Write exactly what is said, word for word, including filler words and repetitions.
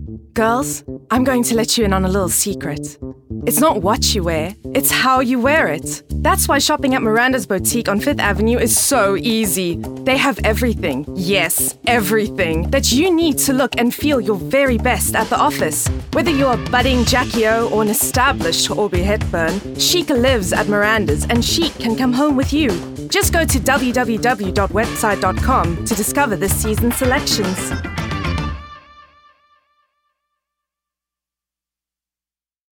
Girls, I'm going to let you in on a little secret. It's not what you wear, it's how you wear it. That's why shopping at Miranda's Boutique on Fifth Avenue is so easy. They have everything, yes, everything, that you need to look and feel your very best at the office. Whether you're a budding Jackie O or an established Aubrey Hepburn, chic lives at Miranda's and chic can come home with you. Just go to w w w dot website dot com to discover this season's selections.